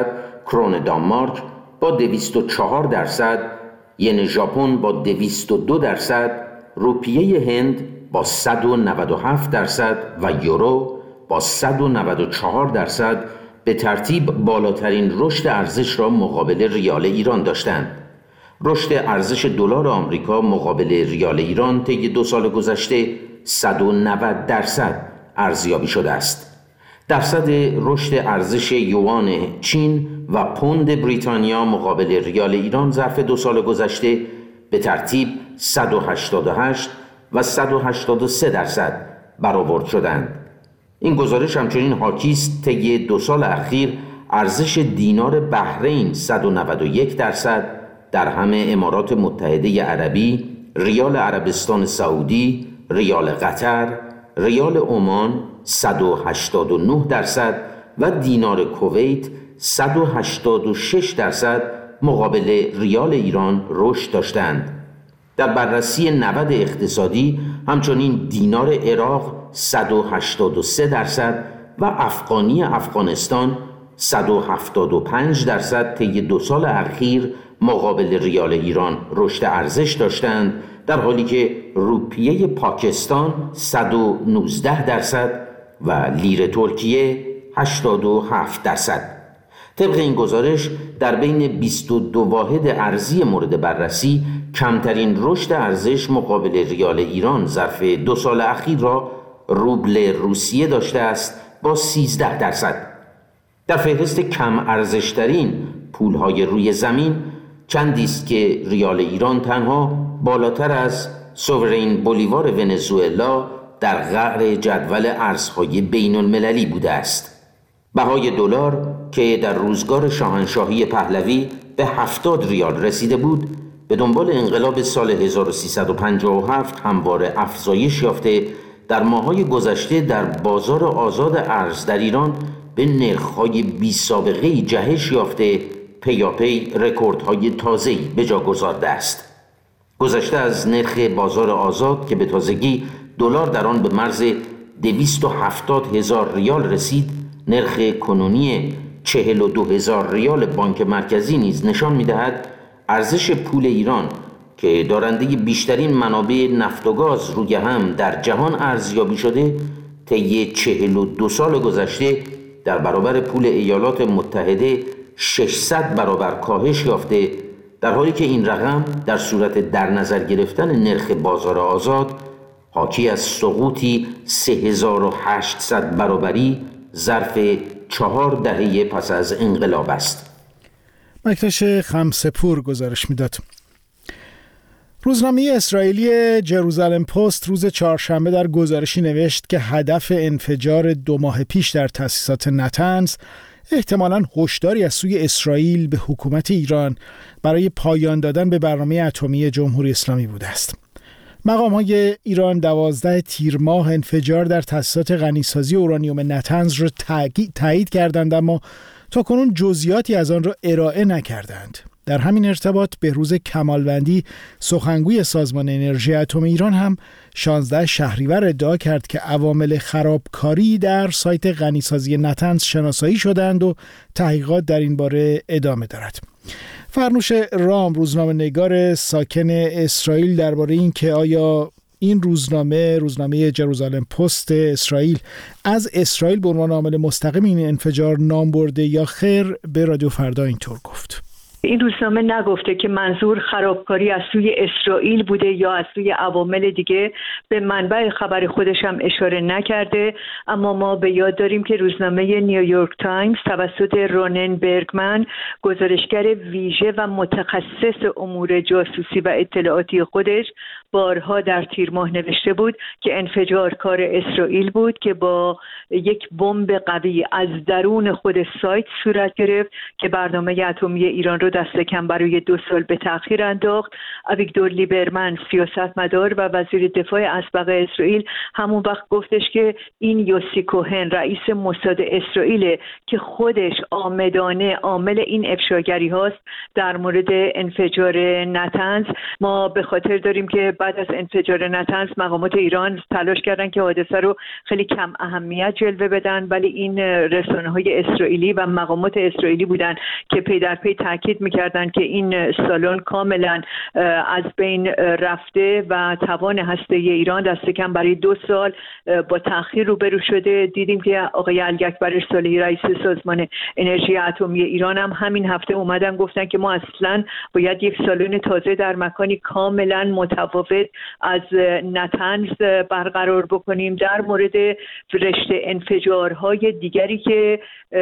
کرون دانمارک با دویست و چهار درصد، ین ژاپن با دویست و دو درصد، روپیه هند با صد و نود و هفت درصد و یورو با صد و نود و چهار درصد به ترتیب بالاترین رشد ارزش را مقابل ریال ایران داشتند. رشد ارزش دلار آمریکا مقابل ریال ایران طی دو سال گذشته صد و نود درصد ارزیابی شده است. درصد رشد ارزش یوان چین و پوند بریتانیا مقابل ریال ایران ظرف دو سال گذشته به ترتیب صد و هشتاد و هشت و صد و هشتاد و سه درصد برآورد شدند. این گزارش همچنین حاکی است طی دو سال اخیر ارزش دینار بحرین صد و نود و یک درصد، درهم امارات متحده عربی، ریال عربستان سعودی، ریال قطر، ریال عمان صد و هشتاد و نه درصد و دینار کویت صد و هشتاد و شش درصد مقابل ریال ایران رشد داشتند. در بررسی نود اقتصادی همچنین دینار عراق صد و هشتاد و سه درصد و افغانی افغانستان صد و هفتاد و پنج درصد طی دو سال اخیر مقابل ریال ایران رشد ارزش داشتند، در حالی که روپیه پاکستان صد و نوزده درصد و لیر ترکیه هشتاد و هفت درصد. طبق این گزارش در بین بیست و دو واحد ارزی مورد بررسی کمترین رشد ارزش مقابل ریال ایران ظرف دو سال اخیر را روبل روسیه داشته است با سیزده درصد. در فهرست کم ارزشترین پولهای روی زمین چندی است که ریال ایران تنها بالاتر از سوورین بولیوار ونزوئلا در قعر جدول ارزهای بین المللی بوده است. بهای دلار که در روزگار شاهنشاهی پهلوی به هفتاد ریال رسیده بود، به دنبال انقلاب سال هزار و سیصد و پنجاه و هفت همواره افزایش یافته در ماه‌های گذشته در بازار آزاد ارز در ایران به نرخ‌های بی سابقه‌ای جهش یافته پیاپی رکوردهای تازه‌ای به جا گذارده است. گذشته از نرخ بازار آزاد که به تازگی دلار در آن به مرز دویست و هفتاد هزار ریال رسید، نرخ کنونی چهل و دو هزار ریال بانک مرکزی نیز نشان می‌دهد ارزش پول ایران که دارنده بیشترین منابع نفت و گاز روی هم در جهان ارزیابی شده، طی چهل و دو سال گذشته در برابر پول ایالات متحده ششصد برابر کاهش یافته، در حالی که این رقم در صورت در نظر گرفتن نرخ بازار آزاد حاکی از سقوطی سه هزار و هشتصد برابری ظرف چهار دهه پس از انقلاب است. مکتاش خمسپور گزارش میداد. روزنامه اسرائیلی جروزالم پست روز چهارشنبه در گزارشی نوشت که هدف انفجار دو ماه پیش در تأسیسات نتنز احتمالاً هشداری از سوی اسرائیل به حکومت ایران برای پایان دادن به برنامه اتمی جمهوری اسلامی بوده است. مقام‌های ایران دوازده تیر ماه انفجار در تأسیسات غنیسازی اورانیوم نتنز را تایید کردند، اما تاکنون جزئیاتی از آن را ارائه نکردند. در همین ارتباط بهروز کمالوندی سخنگوی سازمان انرژی اتم ایران هم شانزده شهریور ادعا کرد که عوامل خرابکاری در سایت غنیسازی نتنز شناسایی شدند و تحقیقات در این باره ادامه دارد. فرنوش رام، روزنامه نگار ساکن اسرائیل، درباره این که آیا این روزنامه روزنامه جروزالم پست اسرائیل از اسرائیل به عنوان عامل مستقیم این انفجار نام برده یا خیر، به رادیو فردا اینطور گفت: این روزنامه نگفته که منظور خرابکاری از سوی اسرائیل بوده یا از سوی عوامل دیگه. به منبع خبر خودش هم اشاره نکرده، اما ما به یاد داریم که روزنامه نیویورک تایمز توسط رونن برگمن، گزارشگر ویژه و متخصص امور جاسوسی و اطلاعاتی خودش، بارها در تیر ماه نوشته بود که انفجار کار اسرائیل بود که با یک بمب قوی از درون خود سایت صورت گرفت که برنامه اتمی ایران رو دست کم برای دو سال به تأخیر انداخت. اویگدور لیبرمن سیاستمدار و وزیر دفاع اسبق اسرائیل همون وقت گفتش که این یوسی کوهن رئیس موساد اسرائیل که خودش عامدانه عامل این افشاگری هاست در مورد انفجار نتنز. ما به خاطر داریم که بعد از انفجار نتنز مقامات ایران تلاش کردن که حادثه رو خیلی کم اهمیت جلوه بدن، ولی این رسانه‌های اسرائیلی و مقامات اسرائیلی بودن که پی در پی تاکید می‌کردن که این سالن کاملا از بین رفته و توان هسته ایران دست کم برای دو سال با تأخیر روبرو شده. دیدیم که آقای علی اکبر صالحی رئیس سازمان انرژی اتمی ایران هم همین هفته اومدن گفتن که ما اصلا باید یک سالن تازه در مکانی کاملا متفاوت از نتنز برقرار بکنیم. در مورد رشته انفجارهای دیگری که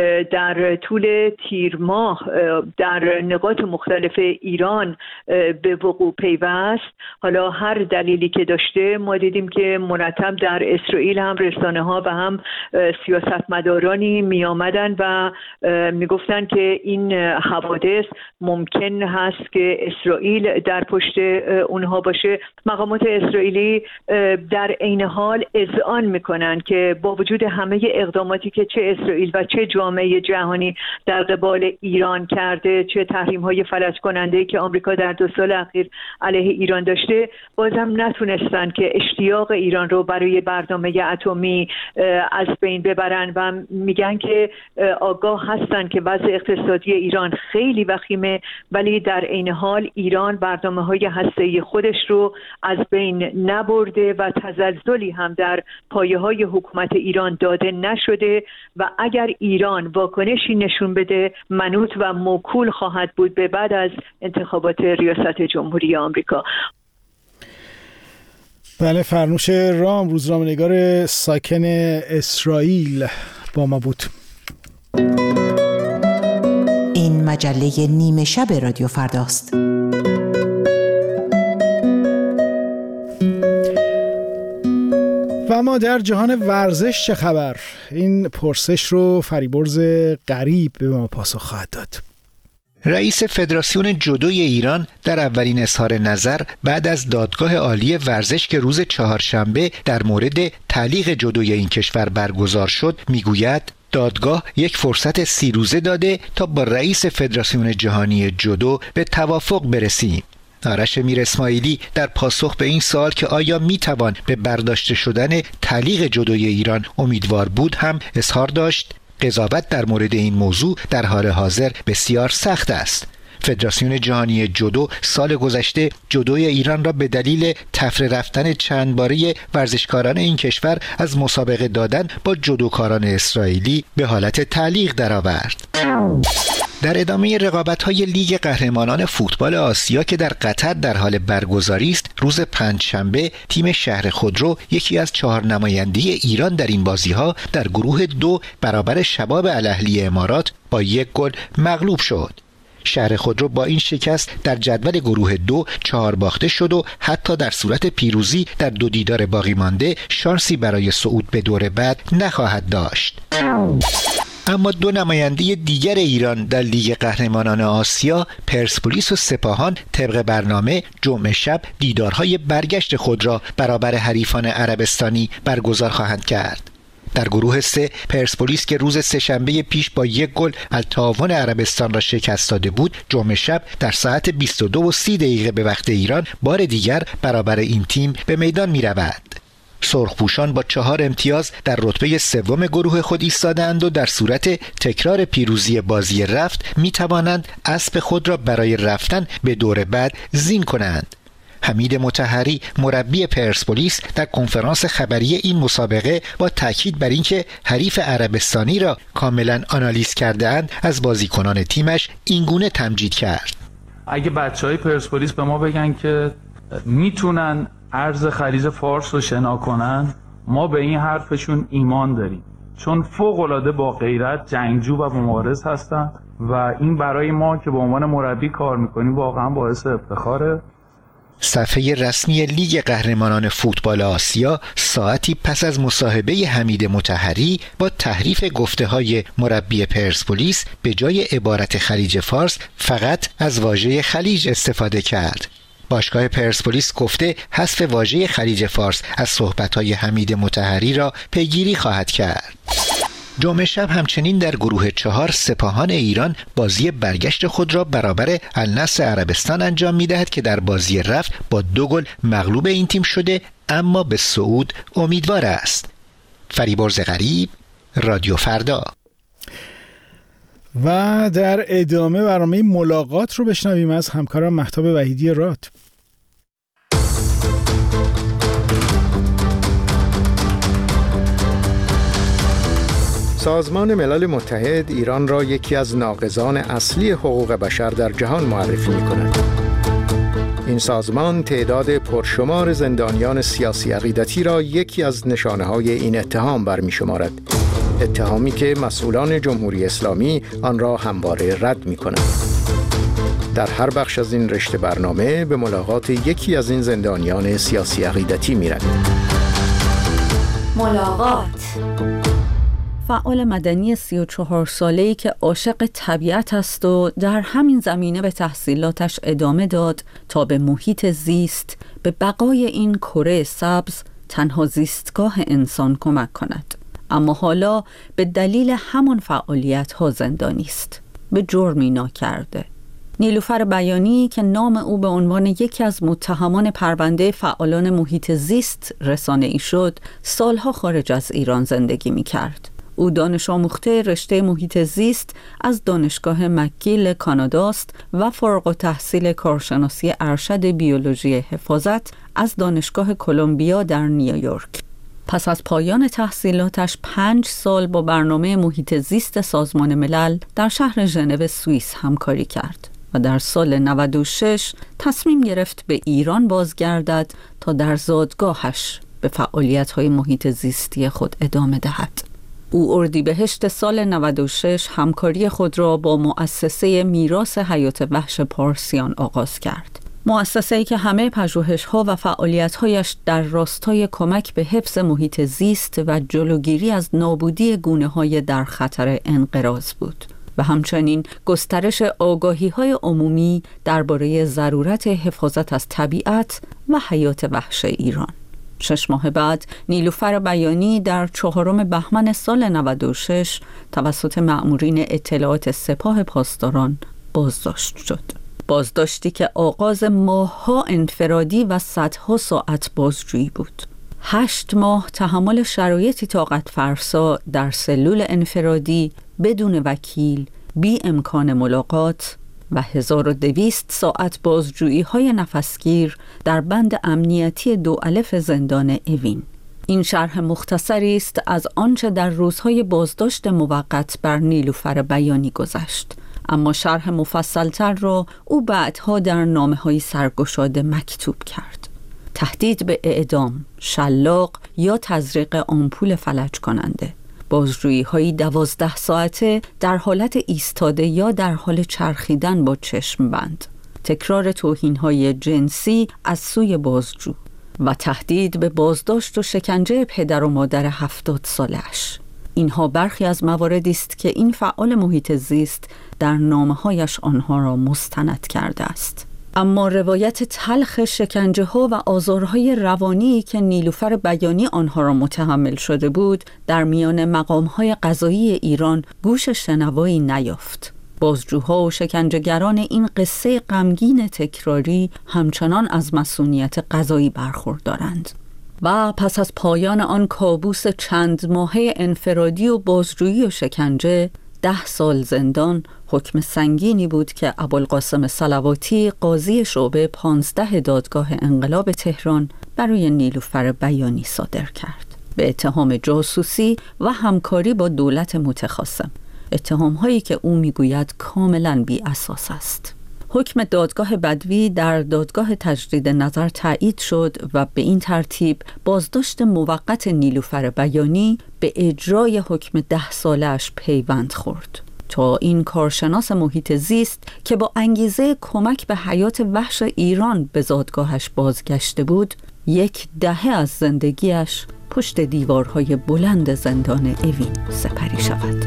در طول تیر ماه در نقاط مختلف ایران به وقوع پیوست، حالا هر دلیلی که داشته، ما دیدیم که مرتب در اسرائیل هم رسانه ها و هم سیاستمدارانی می آمدن و می گفتن که این حوادث ممکن هست که اسرائیل در پشت اونها باشه. مقامات اسرائیلی در عین حال اذعان میکنن که با وجود همه اقداماتی که چه اسرائیل و چه جامعه جهانی در قبال ایران کرده، چه تحریم های فلج کننده که آمریکا در دو سال اخیر علیه ایران داشته، بازم نتونستن که اشتیاق ایران رو برای برنامه اتمی از بین ببرن و میگن که آگاه هستن که وضع اقتصادی ایران خیلی وخیمه، ولی در عین حال ایران برنامه‌های هسته‌ای خودش رو از بین نبرده و تزلزلی هم در پایه‌های حکومت ایران داده نشده و اگر ایران واکنشی نشون بده منوط و موکول خواهد بود به بعد از انتخابات ریاست جمهوری آمریکا. بله، فرنوش رام، روزنامه‌نگار ساکن اسرائیل با ما بود. این مجله نیمه شب رادیو فرداست. و ما در جهان ورزش چه خبر؟ این پرسش رو فریبرز غریب به ما پاسخ خواهد داد. رئیس فدراسیون جودوی ایران در اولین اظهار نظر بعد از دادگاه عالی ورزش که روز چهارشنبه در مورد تعلیق جودوی این کشور برگزار شد میگوید دادگاه یک فرصت سی روزه داده تا با رئیس فدراسیون جهانی جودو به توافق برسیم. آرش میر اسماعیلی در پاسخ به این سوال که آیا میتوان به برداشته شدن تعلیق جودوی ایران امیدوار بود هم اظهار داشت قضاوت در مورد این موضوع در حال حاضر بسیار سخت است. فدراسیون جهانی جودو سال گذشته جودوی ایران را به دلیل تفره رفتن چند باره ورزشکاران این کشور از مسابقه دادن با جودوکاران اسرائیلی به حالت تعلیق درآورد. در ادامه رقابت‌های لیگ قهرمانان فوتبال آسیا که در قطر در حال برگزاری است، روز پنجشنبه تیم شهر خودرو یکی از چهار نماینده ایران در این بازی‌ها در گروه دو برابر شباب الاهلی امارات با یک گل مغلوب شد. شهر خودرو با این شکست در جدول گروه دو چهار باخته شد و حتی در صورت پیروزی در دو دیدار باقی مانده شانسی برای صعود به دور بعد نخواهد داشت. اما دو نماینده دیگر ایران در لیگ قهرمانان آسیا، پرسپولیس و سپاهان، طبق برنامه جمعه شب دیدارهای برگشت خود را برابر حریفان عربستانی برگزار خواهند کرد. در گروه سه پرسپولیس که روز سه‌شنبه پیش با یک گل التعاون عربستان را شکست داده بود، جمعه شب در ساعت بیست و دو و سی دقیقه به وقت ایران بار دیگر برابر این تیم به میدان می رود. سرخپوشان با چهار امتیاز در رتبه سوم گروه خود ایستادند و در صورت تکرار پیروزی بازی رفت می توانند اسب خود را برای رفتن به دور بعد زین کنند. حمید مطهری مربی پرسپولیس در کنفرانس خبری این مسابقه با تاکید بر اینکه حریف عربستانی را کاملا آنالیز کرده اند از بازیکنان تیمش اینگونه تمجید کرد. اگه بچهای پرسپولیس به ما بگن که میتونن ارز خلیج فارس رو شنا کنن، ما به این حرفشون ایمان داریم، چون فوق‌العاده با غیرت، جنگجو و مبارز هستن و این برای ما که به عنوان مربی کار میکنیم واقعا باعث افتخاره. صفحه رسمی لیگ قهرمانان فوتبال آسیا ساعتی پس از مصاحبه حمید مطهری با تحریف گفته‌های مربی پرسپولیس به جای عبارت خلیج فارس فقط از واژه خلیج استفاده کرد. باشگاه پرسپولیس گفته حذف واژه خلیج فارس از صحبت‌های حمید مطهری را پیگیری خواهد کرد. جمعه شب همچنین در گروه چهار سپاهان ایران بازی برگشت خود را برابر النصر عربستان انجام می‌دهد که در بازی رفت با دو گل مغلوب این تیم شده، اما به صعود امیدوار است. فریبرز غریب، رادیو فردا. و در ادامه برنامه ملاقات رو بشنویم از همکارم مهتاب وحیدی راد. سازمان ملل متحد ایران را یکی از ناقضان اصلی حقوق بشر در جهان معرفی می‌کند. این سازمان تعداد پرشمار زندانیان سیاسی عقیدتی را یکی از نشانه‌های این اتهام برمی‌شمارد. اتهامی که مسئولان جمهوری اسلامی آن را همواره رد می‌کنند. در هر بخش از این رشته برنامه به ملاقات یکی از این زندانیان سیاسی عقیدتی می‌رویم. ملاقات. فعال مدنی سی و چهار ساله‌ای که عاشق طبیعت است و در همین زمینه به تحصیلاتش ادامه داد تا به محیط زیست، به بقای این کره سبز تنها زیستگاه انسان کمک کند. اما حالا به دلیل همان فعالیت‌ها زندانی است، به جرمی ناکرده. نیلوفر بیانی که نام او به عنوان یکی از متهمان پرونده فعالان محیط زیست رسانه‌ای شد، سالها خارج از ایران زندگی می‌کرد. او دانش آموخته رشته محیط زیست از دانشگاه مکگیل کاناداست و فارغ التحصیل کارشناسی ارشد بیولوژی حفاظت از دانشگاه کلمبیا در نیویورک. پس از پایان تحصیلاتش پنج سال با برنامه محیط زیست سازمان ملل در شهر ژنو سوئیس همکاری کرد و در سال نود و شش تصمیم گرفت به ایران بازگردد تا در زادگاهش به فعالیت‌های محیط زیستی خود ادامه دهد. او اردیبهشت سال نود و شش همکاری خود را با مؤسسه میراث حیات وحش پارسیان آغاز کرد. مؤسسه‌ای که همه پژوهش‌ها و فعالیت‌هایش در راستای کمک به حفظ محیط زیست و جلوگیری از نابودی گونه‌های در خطر انقراض بود و همچنین گسترش آگاهی‌های عمومی درباره ضرورت حفاظت از طبیعت و حیات وحش ایران. شش ماه بعد نیلوفر بیانی در چهارم بهمن سال نود و شش توسط مأمورین اطلاعات سپاه پاسداران بازداشت شد. بازداشتی که آغاز ماه‌ها انفرادی و صدها ساعت بازجویی بود. هشت ماه تحمل شرایطی طاقت فرسا در سلول انفرادی بدون وکیل، بی امکان ملاقات و هزار و دویست ساعت بازجویی های نفسگیر در بند امنیتی دو الف زندان اوین. این شرح مختصری است از آنچه در روزهای بازداشت موقت بر نیلوفر بیانی گذشت، اما شرح مفصلتر را او بعدها در نامه‌های سرگشاده مکتوب کرد. تهدید به اعدام، شلاق یا تزریق آمپول فلج کننده، بازجویی هایی دوازده ساعته در حالت ایستاده یا در حال چرخیدن با چشم بند، تکرار توهین های جنسی از سوی بازجو و تهدید به بازداشت و شکنجه پدر و مادر هفتاد سالش. اینها برخی از مواردی است که این فعال محیط زیست در نامه‌هایش آنها را مستند کرده است. اما روایت تلخ شکنجه ها و آزارهای روانی که نیلوفر بیانی آنها را متحمل شده بود در میان مقام های قضایی ایران گوش شنوایی نیافت. بازجوها و شکنجهگران این قصه غمگین تکراری همچنان از مسئولیت قضایی برخوردارند. و پس از پایان آن کابوس چند ماهه انفرادی و بازجویی و شکنجه، ده سال زندان حکم سنگینی بود که ابوالقاسم صلواتی قاضی شعبه پانزده دادگاه انقلاب تهران برای نیلوفر بیانی صادر کرد به اتهام جاسوسی و همکاری با دولت متخاصم، اتهام هایی که او میگوید کاملا بی اساس است. حکم دادگاه بدوی در دادگاه تجدید نظر تایید شد و به این ترتیب بازداشت موقت نیلوفر بیانی به اجرای حکم ده سالش پیوند خورد. تا این کارشناس محیط زیست که با انگیزه کمک به حیات وحش ایران به زادگاهش بازگشته بود، یک دهه از زندگیش پشت دیوارهای بلند زندان اوین سپری شود.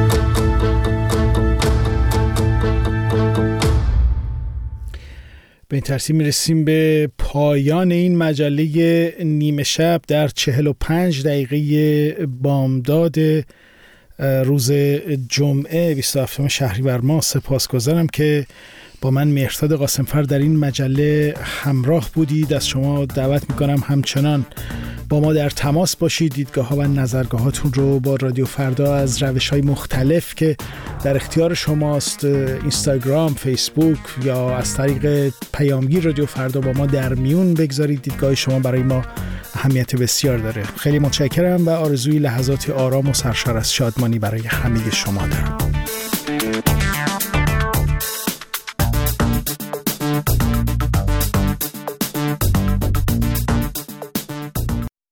به این ترتیب میرسیم به پایان این مجله نیمه شب در چهل و پنج دقیقه بامداد روز جمعه بیست و هفتم شهریور ماه. سپاسگزارم که با من مهرداد قاسمفر در این مجله همراه بودید. از شما دعوت میکنم همچنان با ما در تماس باشید، دیدگاه ها و نظرگاهاتون رو با رادیو فردا از روش های مختلف که در اختیار شماست، اینستاگرام، فیسبوک یا از طریق پیامگیر رادیو فردا با ما در میون بگذارید. دیدگاه شما برای ما اهمیت بسیار داره. خیلی متشکرم و آرزوی لحظاتی آرام و سرشار از شادمانی برای همه شما دارم.